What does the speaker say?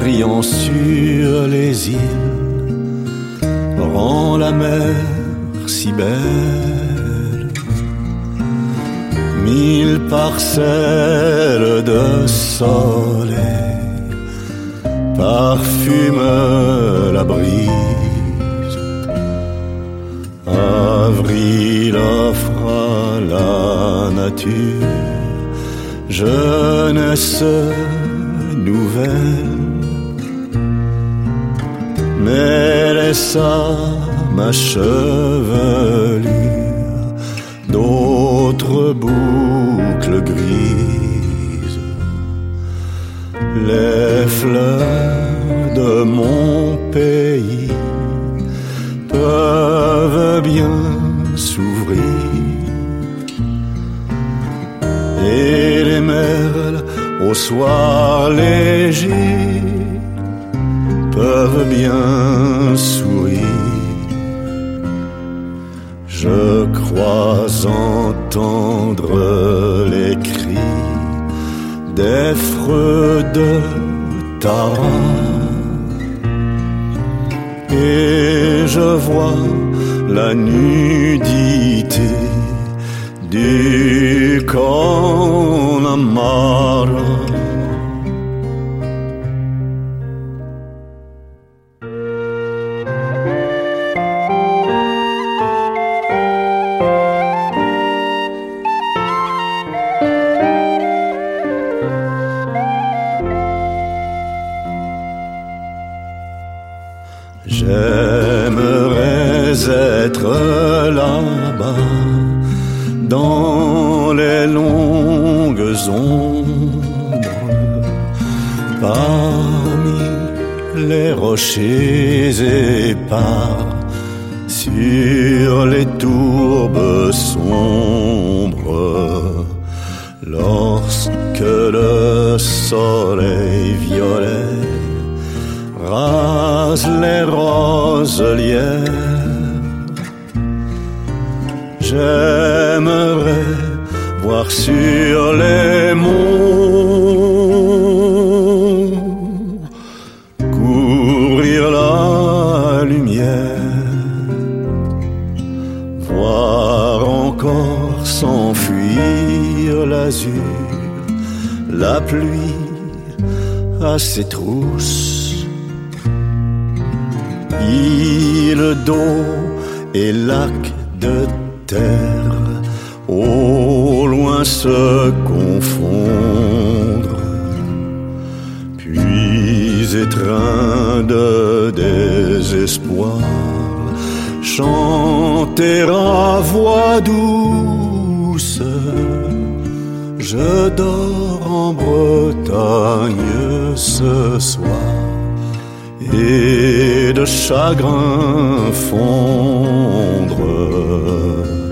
brillant sur les îles rend la mer si belle. 1000 parcelles de soleil parfument la brise. Avril offre à la nature jeunesse nouvelle, mais laissa ma chevelure d'autres boucles grises. Les fleurs de mon pays peuvent bien s'ouvrir, et les merles au soir léger peuvent bien sourire. Je crois entendre les cris des freudeux Tara, et je vois la nudité du Connemara. J'aimerais être là-bas dans les longues ombres, parmi les rochers épars, sur les tourbes sombres, lorsque le soleil violet rase les roselières. J'aimerais voir sur les monts courir la lumière, voir encore s'enfuir l'azur, la pluie à ses trousses, île d'eau et lac de terre au loin se confondre, puis étreint de désespoir, chanter à voix douce. Je dors en Bretagne ce soir, et de chagrin fondre